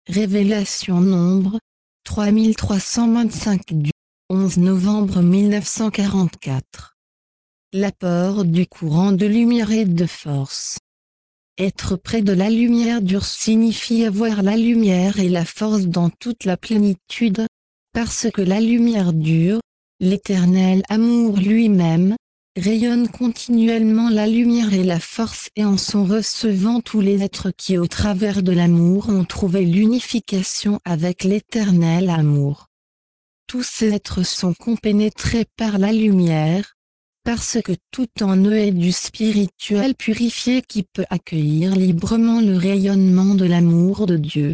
Révélation Nombre, 3325 du 11 novembre 1944. L'apport du courant de lumière et de force. Être près de la lumière dure signifie avoir la lumière et la force dans toute la plénitude, parce que la lumière dure, l'éternel amour lui-même, rayonne continuellement la lumière et la force et en sont recevant tous les êtres qui au travers de l'amour ont trouvé l'unification avec l'éternel amour. Tous ces êtres sont compénétrés par la lumière, parce que tout en eux est du spirituel purifié qui peut accueillir librement le rayonnement de l'amour de Dieu.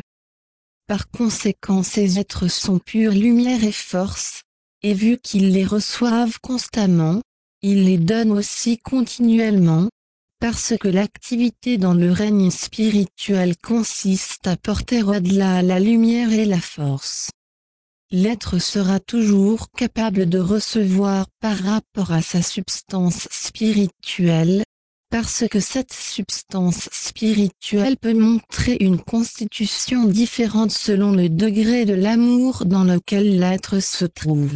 Par conséquent ces êtres sont pure lumière et force, et vu qu'ils les reçoivent constamment, ils les donnent aussi continuellement, parce que l'activité dans le règne spirituel consiste à porter au-delà la lumière et la force. L'être sera toujours capable de recevoir par rapport à sa substance spirituelle, parce que cette substance spirituelle peut montrer une constitution différente selon le degré de l'amour dans lequel l'être se trouve.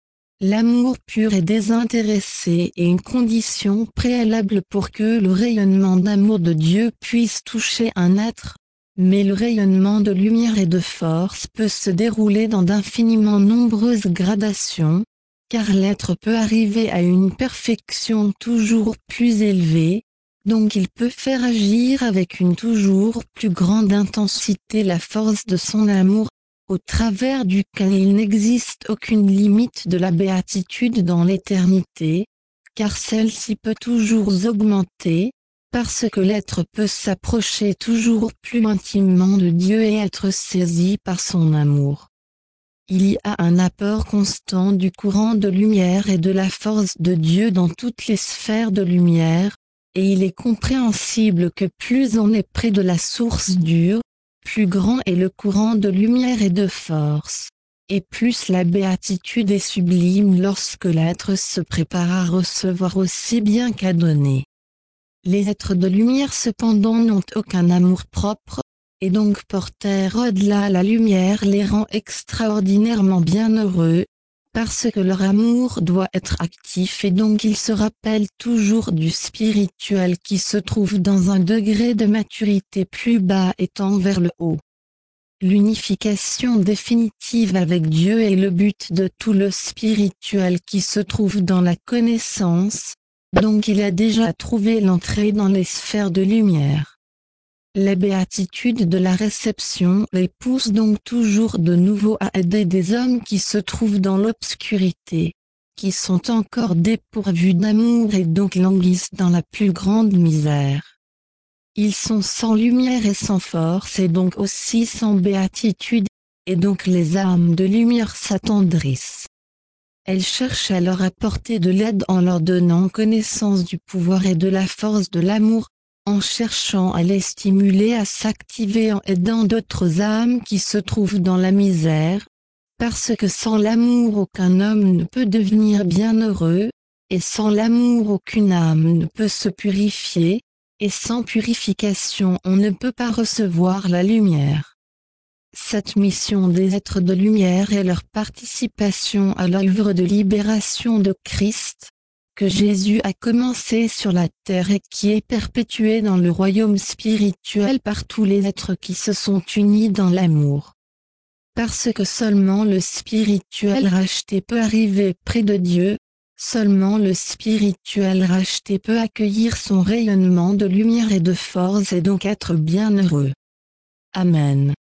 L'amour pur et désintéressé est une condition préalable pour que le rayonnement d'amour de Dieu puisse toucher un être, mais le rayonnement de lumière et de force peut se dérouler dans d'infiniment nombreuses gradations, car l'être peut arriver à une perfection toujours plus élevée, donc il peut faire agir avec une toujours plus grande intensité la force de son amour, au travers duquel il n'existe aucune limite de la béatitude dans l'éternité, car celle-ci peut toujours augmenter, parce que l'être peut s'approcher toujours plus intimement de Dieu et être saisi par son amour. Il y a un apport constant du courant de lumière et de la force de Dieu dans toutes les sphères de lumière, et il est compréhensible que plus on est près de la source dure, plus grand est le courant de lumière et de force, et plus la béatitude est sublime lorsque l'être se prépare à recevoir aussi bien qu'à donner. Les êtres de lumière cependant n'ont aucun amour propre, et donc porter au-delà la lumière les rend extraordinairement bienheureux, parce que leur amour doit être actif et donc ils se rappellent toujours du spirituel qui se trouve dans un degré de maturité plus bas et tend vers le haut. L'unification définitive avec Dieu est le but de tout le spirituel qui se trouve dans la connaissance, donc il a déjà trouvé l'entrée dans les sphères de lumière. La béatitude de la réception les pousse donc toujours de nouveau à aider des hommes qui se trouvent dans l'obscurité, qui sont encore dépourvus d'amour et donc languissent dans la plus grande misère. Ils sont sans lumière et sans force et donc aussi sans béatitude, et donc les âmes de lumière s'attendrissent. Elles cherchent à leur apporter de l'aide en leur donnant connaissance du pouvoir et de la force de l'amour, en cherchant à les stimuler à s'activer en aidant d'autres âmes qui se trouvent dans la misère, parce que sans l'amour aucun homme ne peut devenir bienheureux, et sans l'amour aucune âme ne peut se purifier, et sans purification on ne peut pas recevoir la lumière. Cette mission des êtres de lumière est leur participation à l'œuvre de libération de Christ, que Jésus a commencé sur la terre et qui est perpétuée dans le royaume spirituel par tous les êtres qui se sont unis dans l'amour. Parce que seulement le spirituel racheté peut arriver près de Dieu, seulement le spirituel racheté peut accueillir son rayonnement de lumière et de force et donc être bienheureux. Amen.